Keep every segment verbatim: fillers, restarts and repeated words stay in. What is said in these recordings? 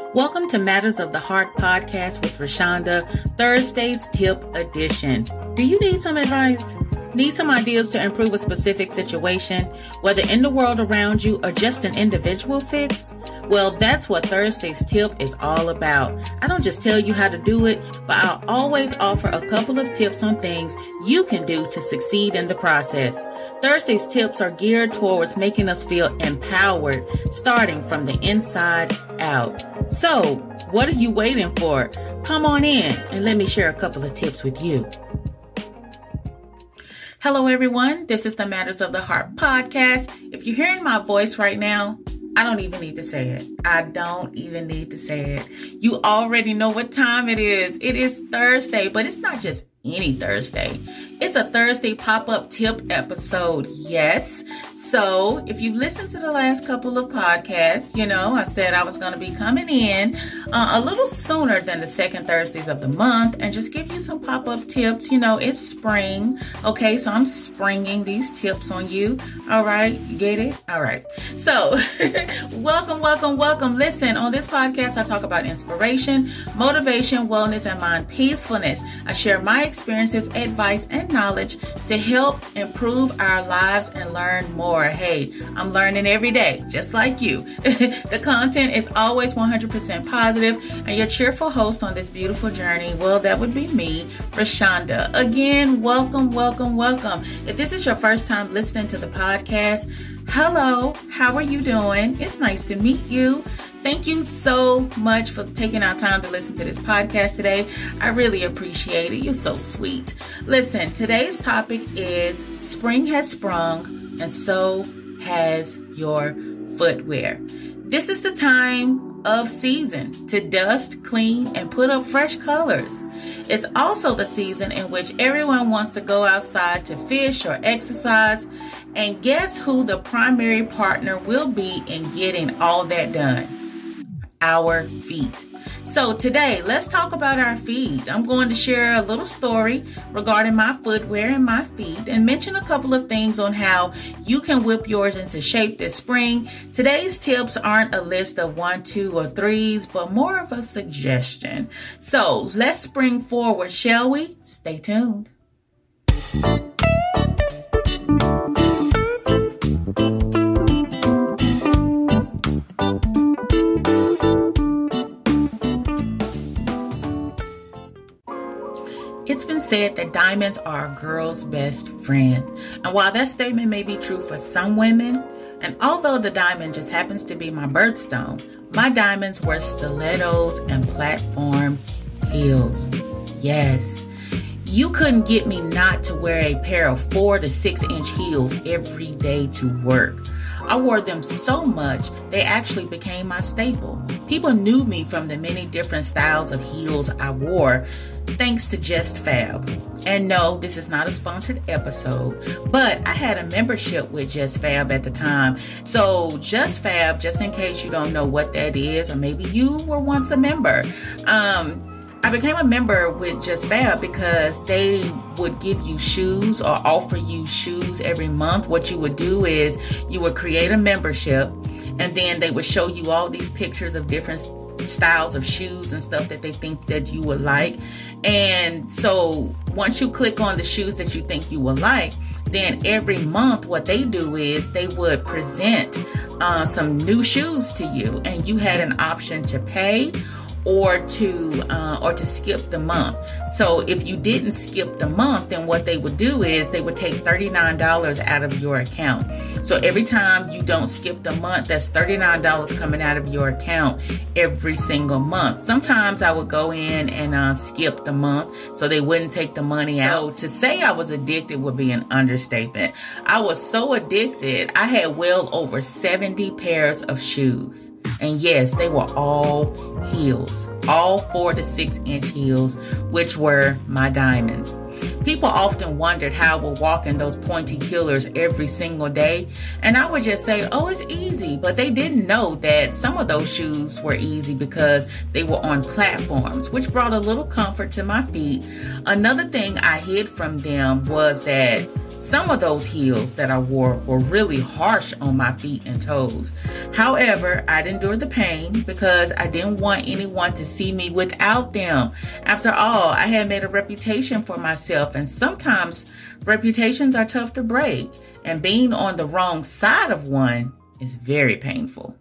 Welcome to Matters of the Heart podcast with Rashonda, Thursday's Tip Edition. Do you need some advice? Need some ideas to improve a specific situation, whether in the world around you or just an individual fix? Well, that's what Thursday's Tip is all about. I don't just tell you how to do it, but I'll always offer a couple of tips on things you can do to succeed in the process. Thursday's tips are geared towards making us feel empowered, starting from the inside out. So, what are you waiting for? Come on in and let me share a couple of tips with you. Hello, everyone. This is the Matters of the Heart podcast. If you're hearing my voice right now, I don't even need to say it. I don't even need to say it. You already know what time it is. It is Thursday, but it's not just any Thursday. It's a Thursday pop-up tip episode. Yes. So if you've listened to the last couple of podcasts, you know, I said I was going to be coming in uh, a little sooner than the second Thursdays of the month and just give you some pop-up tips. You know, it's spring. Okay. So I'm springing these tips on you. All right. You get it? All right. So welcome, welcome, welcome. Listen, on this podcast, I talk about inspiration, motivation, wellness, and mind peacefulness. I share my experiences, advice, and knowledge to help improve our lives and learn more. Hey, I'm learning every day, just like you. The content is always one hundred percent positive, and your cheerful host on this beautiful journey, well, that would be me, Rashonda. Again, welcome, welcome, welcome. If this is your first time listening to the podcast, hello, how are you doing? It's nice to meet you. Thank you so much for taking our time to listen to this podcast today. I really appreciate it. You're so sweet. Listen, today's topic is spring has sprung and so has your footwear. This is the time of season to dust, clean, and put up fresh colors. It's also the season in which everyone wants to go outside to fish or exercise. And guess who the primary partner will be in getting all that done? Our feet. So today, let's talk about our feet. I'm going to share a little story regarding my footwear and my feet and mention a couple of things on how you can whip yours into shape this spring. Today's tips aren't a list of one, two, or threes, but more of a suggestion. So let's spring forward, shall we? Stay tuned. It's been said that diamonds are a girl's best friend. And while that statement may be true for some women, and although the diamond just happens to be my birthstone, my diamonds were stilettos and platform heels. Yes. You couldn't get me not to wear a pair of four to six inch heels every day to work. I wore them so much, they actually became my staple. People knew me from the many different styles of heels I wore, thanks to Just Fab. And no, this is not a sponsored episode, but I had a membership with Just Fab at the time. So Just Fab, just in case you don't know what that is, or maybe you were once a member, um, I became a member with Just Fab because they would give you shoes or offer you shoes every month. What you would do is you would create a membership, and then they would show you all these pictures of different styles of shoes and stuff that they think that you would like. And so once you click on the shoes that you think you will like, then every month what they do is they would present uh, some new shoes to you, and you had an option to pay or to uh, or to skip the month. So if you didn't skip the month, then what they would do is they would take thirty-nine dollars out of your account. So every time you don't skip the month, that's thirty-nine dollars coming out of your account every single month. Sometimes I would go in and uh, skip the month so they wouldn't take the money out. So to say I was addicted would be an understatement. I was so addicted, I had well over seventy pairs of shoes. And yes, they were all heels, all four to six inch heels, which were my diamonds. People often wondered how I would walk in those pointy killers every single day. And I would just say, oh, it's easy. But they didn't know that some of those shoes were easy because they were on platforms, which brought a little comfort to my feet. Another thing I hid from them was that Some of those heels that I wore were really harsh on my feet and toes. However, I'd endure the pain because I didn't want anyone to see me without them. After all, I had made a reputation for myself, and sometimes reputations are tough to break, and being on the wrong side of one is very painful.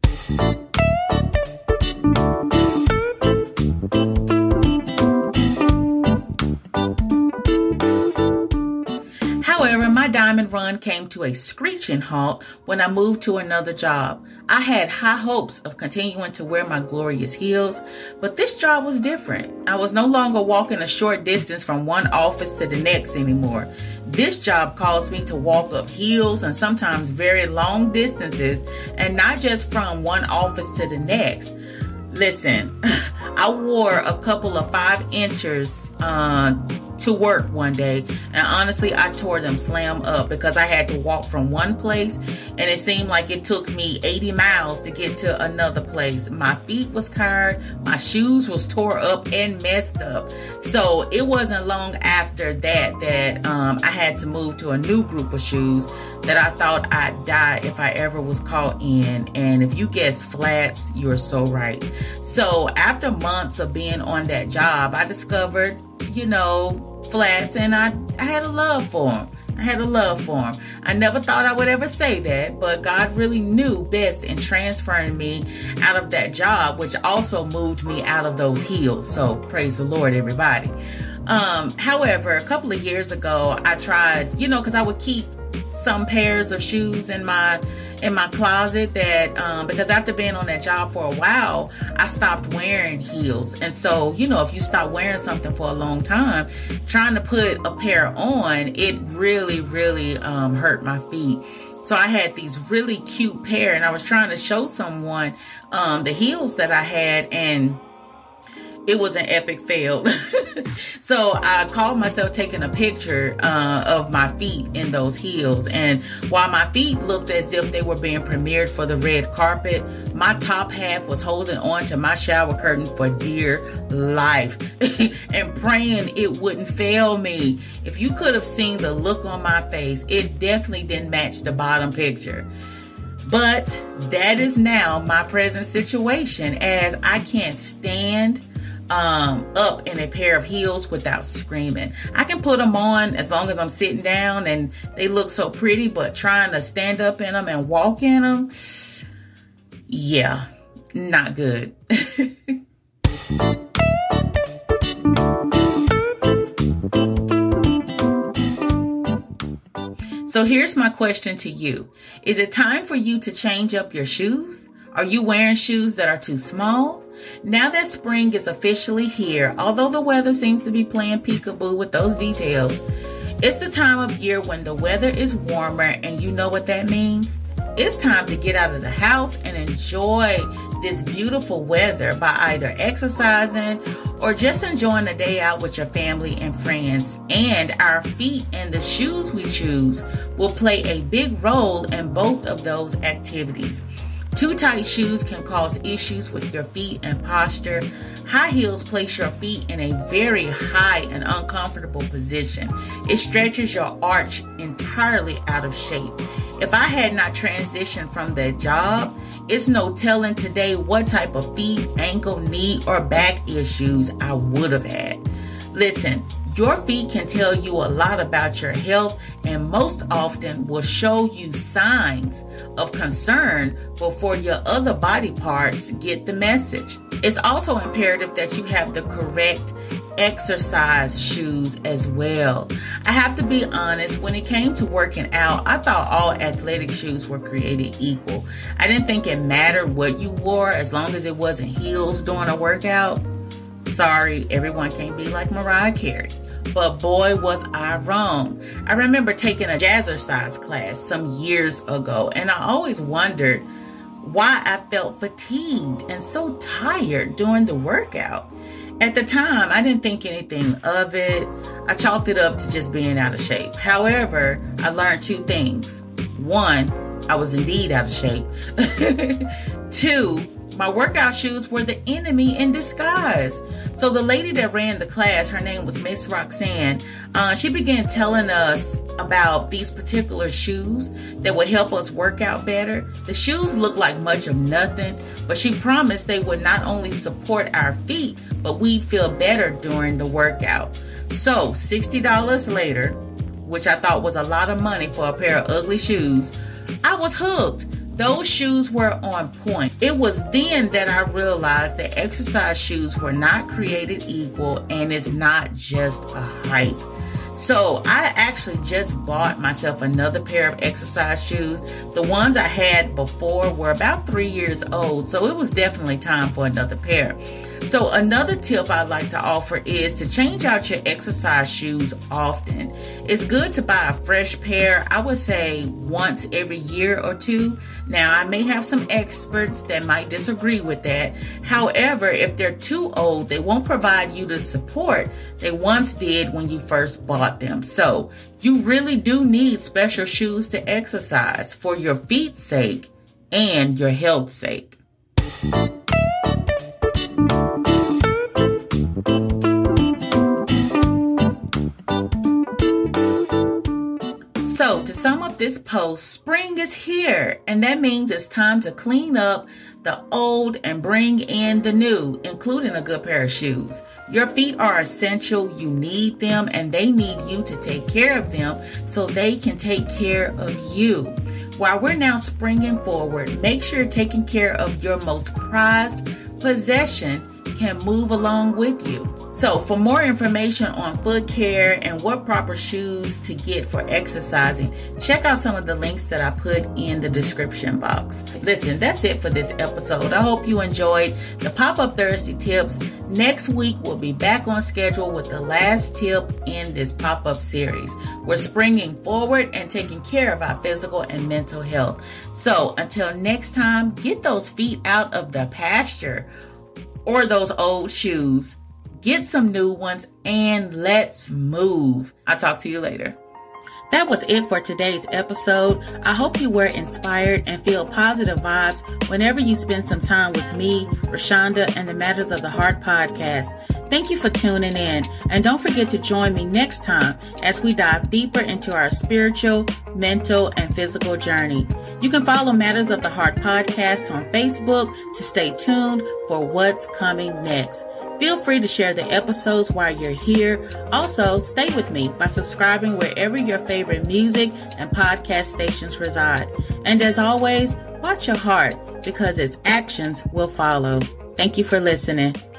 However, my diamond run came to a screeching halt when I moved to another job. I had high hopes of continuing to wear my glorious heels, but this job was different. I was no longer walking a short distance from one office to the next anymore. This job caused me to walk up hills and sometimes very long distances, and not just from one office to the next. Listen, I wore a couple of five inchers uh, to work one day, and honestly, I tore them slam up because I had to walk from one place, and it seemed like it took me eighty miles to get to another place. My feet was tired, my shoes was tore up and messed up. So it wasn't long after that that um, I had to move to a new group of shoes that I thought I'd die if I ever was caught in. And if you guess flats, you're so right. So after months of being on that job, I discovered, you know, flats, and I, I had a love for them. I had a love for them. I never thought I would ever say that, but God really knew best in transferring me out of that job, which also moved me out of those heels. So praise the Lord, everybody. Um, however, a couple of years ago, I tried, you know, because I would keep some pairs of shoes in my in my closet that um because after being on that job for a while, I stopped wearing heels. And so, you know, if you stop wearing something for a long time, trying to put a pair on, it really really um hurt my feet. So I had these really cute pair, and I was trying to show someone um the heels that I had, and it was an epic fail. So I called myself taking a picture uh, of my feet in those heels. And while my feet looked as if they were being premiered for the red carpet, my top half was holding on to my shower curtain for dear life and praying it wouldn't fail me. If you could have seen the look on my face, it definitely didn't match the bottom picture. But that is now my present situation, as I can't stand um up in a pair of heels without screaming. I can put them on as long as I'm sitting down and they look so pretty, but trying to stand up in them and walk in them, yeah, not good. So here's my question to you. Is it time for you to change up your shoes? Are you wearing shoes that are too small? Now that spring is officially here, although the weather seems to be playing peekaboo with those details, it's the time of year when the weather is warmer, and you know what that means? It's time to get out of the house and enjoy this beautiful weather by either exercising or just enjoying a day out with your family and friends. And our feet and the shoes we choose will play a big role in both of those activities. Too tight shoes can cause issues with your feet and posture. High heels place your feet in a very high and uncomfortable position. It stretches your arch entirely out of shape. If I had not transitioned from that job, it's no telling today what type of feet, ankle, knee, or back issues I would have had. Listen, your feet can tell you a lot about your health, and most often will show you signs of concern before your other body parts get the message. It's also imperative that you have the correct exercise shoes as well. I have to be honest, when it came to working out, I thought all athletic shoes were created equal. I didn't think it mattered what you wore as long as it wasn't heels during a workout. Sorry, everyone can't be like Mariah Carey. But boy, was I wrong. I remember taking a jazzercise class some years ago, and I always wondered why I felt fatigued and so tired during the workout. At the time, I didn't think anything of it. I chalked it up to just being out of shape. However, I learned two things. One, I was indeed out of shape. Two, My workout shoes were the enemy in disguise. So the lady that ran the class, her name was Miss Roxanne, uh, she began telling us about these particular shoes that would help us work out better. The shoes looked like much of nothing, but she promised they would not only support our feet, but we'd feel better during the workout. So sixty dollars later, which I thought was a lot of money for a pair of ugly shoes, I was hooked. Those shoes were on point. It was then that I realized that exercise shoes were not created equal, and it's not just a hype. So I actually just bought myself another pair of exercise shoes. The ones I had before were about three years old, so it was definitely time for another pair. So another tip I'd like to offer is to change out your exercise shoes often. It's good to buy a fresh pair, I would say once every year or two. Now, I may have some experts that might disagree with that. However, if they're too old, they won't provide you the support they once did when you first bought them. So you really do need special shoes to exercise for your feet's sake and your health's sake. So to sum up this post, spring is here, and that means it's time to clean up the old and bring in the new, including a good pair of shoes. Your feet are essential. You need them, and they need you to take care of them so they can take care of you. While we're now springing forward, make sure taking care of your most prized possession can move along with you. So for more information on foot care and what proper shoes to get for exercising, check out some of the links that I put in the description box. Listen, that's it for this episode. I hope you enjoyed the Pop-Up Thursday tips. Next week, we'll be back on schedule with the last tip in this pop-up series. We're springing forward and taking care of our physical and mental health. So until next time, get those feet out of the pasture or those old shoes. Get some new ones and let's move. I'll talk to you later. That was it for today's episode. I hope you were inspired and feel positive vibes whenever you spend some time with me, Rashonda, and the Matters of the Heart podcast. Thank you for tuning in, and don't forget to join me next time as we dive deeper into our spiritual, mental, and physical journey. You can follow Matters of the Heart podcast on Facebook to stay tuned for what's coming next. Feel free to share the episodes while you're here. Also, stay with me by subscribing wherever your favorite music and podcast stations reside. And as always, watch your heart because its actions will follow. Thank you for listening.